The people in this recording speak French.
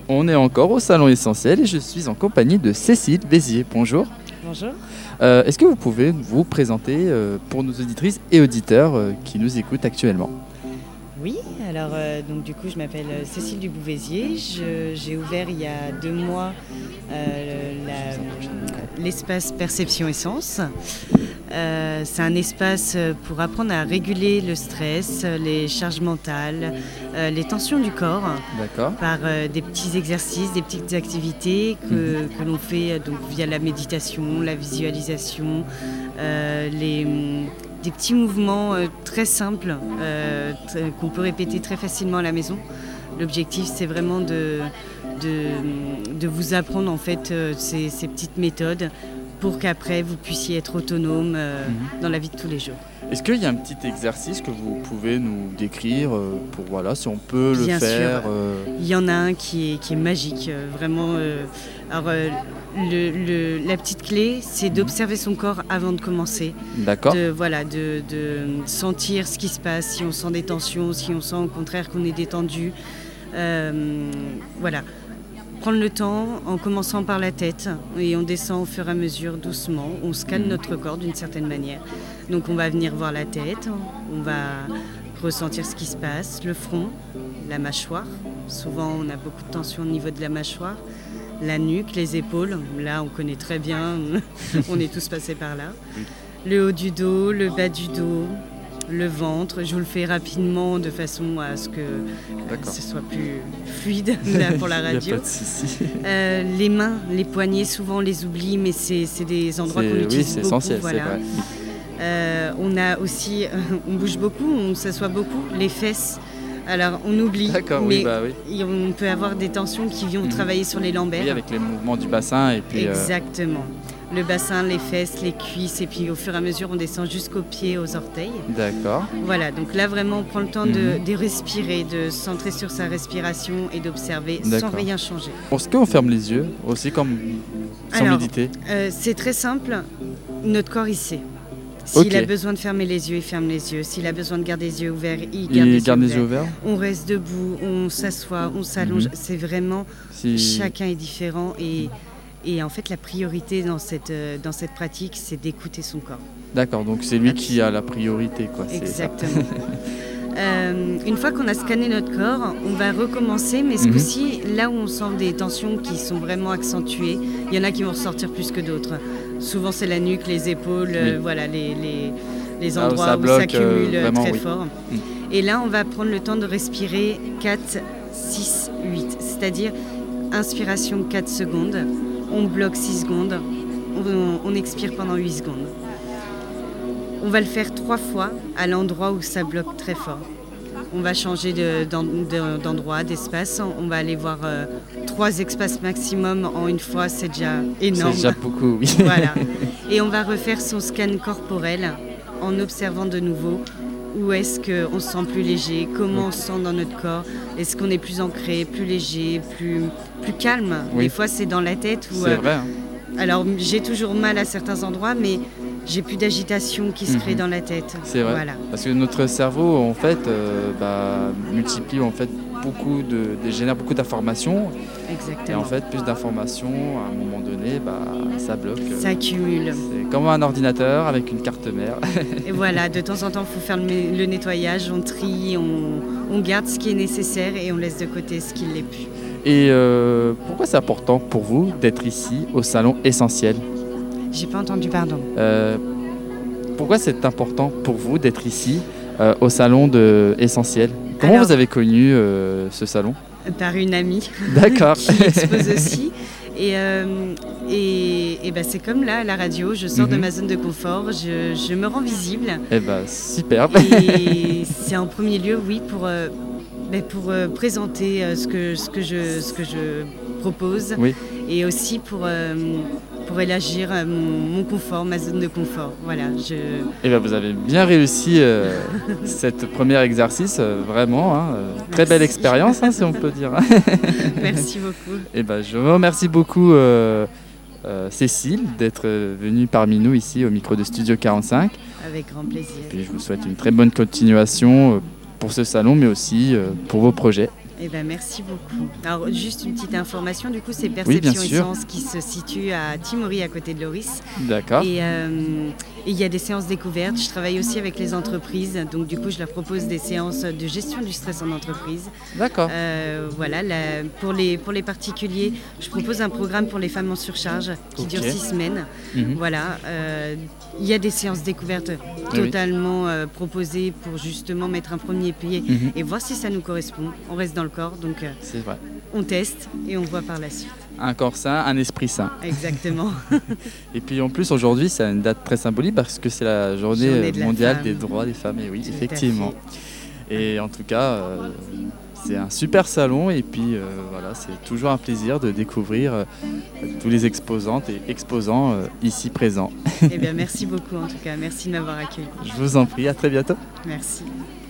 On est encore au Salon Essentiel et je suis en compagnie de Cécile Bézier. Bonjour. Bonjour. Est-ce que vous pouvez vous présenter pour nos auditrices et auditeurs qui nous écoutent actuellement? Oui, alors donc du coup je m'appelle Cécile Dubouvézier. J'ai ouvert il y a 2 mois l'espace Perception Essence. C'est un espace pour apprendre à réguler le stress, les charges mentales, les tensions du corps. D'accord. Par des petits exercices, des petites activités que l'on fait donc, via la méditation, la visualisation, des petits mouvements très simples qu'on peut répéter très facilement à la maison. L'objectif, c'est vraiment de vous apprendre en fait ces petites méthodes pour qu'après vous puissiez être autonome dans la vie de tous les jours. Est-ce qu'il y a un petit exercice que vous pouvez nous décrire pour voilà, si on peut le Bien faire sûr. Il y en a un qui est magique, vraiment. Alors, la petite clé, c'est d'observer son corps avant de commencer. D'accord. De sentir ce qui se passe, si on sent des tensions, si on sent au contraire qu'on est détendu. Voilà. Prendre le temps en commençant par la tête et on descend au fur et à mesure doucement. On scanne notre corps d'une certaine manière. Donc on va venir voir la tête, on va ressentir ce qui se passe, le front, la mâchoire. Souvent on a beaucoup de tension au niveau de la mâchoire. La nuque, les épaules, là on connaît très bien, on est tous passés par là. Le haut du dos, le bas du dos, le ventre. Je vous le fais rapidement de façon à ce que ce soit plus fluide là, pour la radio. Il n'y a pas de souci. Les mains, les poignets, souvent on les oublie, mais c'est des endroits qu'on utilise oui, c'est beaucoup. essentiel, voilà. c'est vrai. On a aussi, on bouge beaucoup, on s'assoit beaucoup, les fesses. Alors on oublie, mais on peut avoir des tensions qui viennent travailler sur les lombaires. Oui, avec les mouvements du bassin et puis. Exactement. Le bassin, les fesses, les cuisses, et puis au fur et à mesure, on descend jusqu'aux pieds, aux orteils. D'accord. Voilà, donc là vraiment, on prend le temps de respirer, de se centrer sur sa respiration et d'observer sans rien changer. Est-ce qu'on ferme les yeux aussi comme sans méditer? C'est très simple, notre corps il sait. S'il a besoin de fermer les yeux, il ferme les yeux. S'il a besoin de garder les yeux ouverts, il garde les yeux ouverts. On reste debout, on s'assoit, on s'allonge. C'est vraiment, chacun est différent et en fait la priorité dans cette pratique, c'est d'écouter son corps. D'accord, donc c'est lui qui a la priorité, quoi. Exactement. Une fois qu'on a scanné notre corps, on va recommencer, mais ce coup-ci, là où on sent des tensions qui sont vraiment accentuées, il y en a qui vont ressortir plus que d'autres. Souvent c'est la nuque, les épaules, voilà, les endroits où ça cumule très fort. Et là on va prendre le temps de respirer 4, 6, 8, c'est-à-dire inspiration 4 secondes, on bloque 6 secondes, on expire pendant 8 secondes. On va le faire 3 fois à l'endroit où ça bloque très fort. On va changer d'endroit, d'espace. On va aller voir 3 espaces maximum en une fois, c'est déjà énorme. C'est déjà beaucoup, oui. Voilà. Et on va refaire son scan corporel en observant de nouveau où est-ce qu'on se sent plus léger, comment on se sent dans notre corps, est-ce qu'on est plus ancré, plus léger, plus calme. Des fois, c'est dans la tête. C'est vrai. Alors, j'ai toujours mal à certains endroits, mais j'ai plus d'agitation qui se crée dans la tête. C'est vrai. Voilà. Parce que notre cerveau, en fait, multiplie en fait génère beaucoup d'informations. Exactement. Et en fait, plus d'informations, à un moment donné, ça bloque. Ça accumule. C'est comme un ordinateur avec une carte mère. Et voilà, de temps en temps, il faut faire le nettoyage, on trie, on garde ce qui est nécessaire et on laisse de côté ce qui ne l'est plus. Et pourquoi c'est important pour vous d'être ici au Salon Essentiel? J'ai pas entendu, pardon. Pourquoi c'est important pour vous d'être ici au Salon Essentiel? Comment vous avez connu ce salon? Par une amie. D'accord. Qui expose aussi. Et c'est comme là à la radio, je sors de ma zone de confort, je me rends visible. Superbe. Et c'est en premier lieu, oui, pour présenter ce que je propose, et aussi pour élargir mon confort, ma zone de confort. Voilà, vous avez bien réussi cette premier exercice, vraiment. Très belle expérience, si on peut dire. Merci beaucoup. Je vous remercie beaucoup Cécile d'être venue parmi nous ici au micro de Studio 45. Avec grand plaisir. Et je vous souhaite une très bonne continuation pour ce salon, mais aussi pour vos projets. Eh ben, merci beaucoup. Alors, juste une petite information, du coup, c'est Oui, bien Perception sûr. Essence qui se situe à Timory, à côté de Loris. D'accord. Et il y a des séances découvertes. Je travaille aussi avec les entreprises, donc du coup, je leur propose des séances de gestion du stress en entreprise. D'accord. Voilà, pour les particuliers, je propose un programme pour les femmes en surcharge qui Ok. dure 6 semaines. Voilà, il y a des séances découvertes Oui. totalement proposées pour justement mettre un premier pied et voir si ça nous correspond. On reste dans le corps, donc C'est vrai. on teste et on voit par la suite. Un corps sain, un esprit sain. Exactement. Et puis en plus aujourd'hui c'est une date très symbolique parce que c'est la journée Journée de la mondiale femme. des droits des femmes. Et oui, Tout à effectivement. Et en tout cas, c'est un super salon et puis voilà, c'est toujours un plaisir de découvrir tous les exposantes et exposants ici présents. Eh bien, merci beaucoup en tout cas. Merci de m'avoir accueilli. Je vous en prie, à très bientôt. Merci.